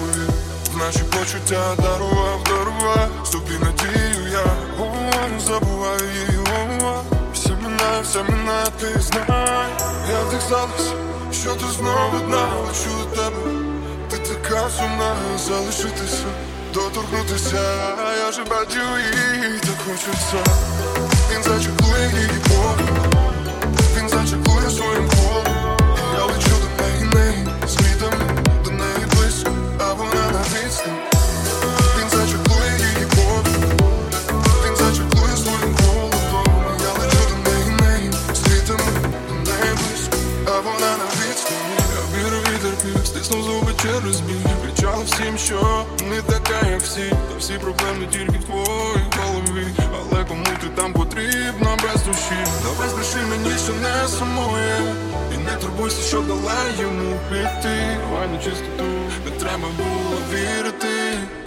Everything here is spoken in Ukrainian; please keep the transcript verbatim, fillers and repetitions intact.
свої, в наші почуття дарував, дарував собі надію я. О, забуваю її, о, все минає, все минає, ти знай. Я вдихалась, що ти знову одна, лечу до тебе. Ти така сумна, залишитися, доторкнутися. Я же бачу її, так хочеться. Він зачекує її погляд, він зачекує своїм колом. Я лечу до неї, неї, світами, до неї близько, а вона на відстані. Він зачекує її погляд, він зачекує своїм колом. Я лечу до неї, неї, світами, до неї близько, а вона на відстані. Я вірю, вітер пів, стиснув зуби через біль. Кричала всім, що не така, як всі. Та всі проблеми тільки в твоїй голові. Але кому ти там потрібна без душі? Давай збреши мені, що не сумує, і не турбуйся, що дала йому піти. Давай на чистоту, не треба було вірити.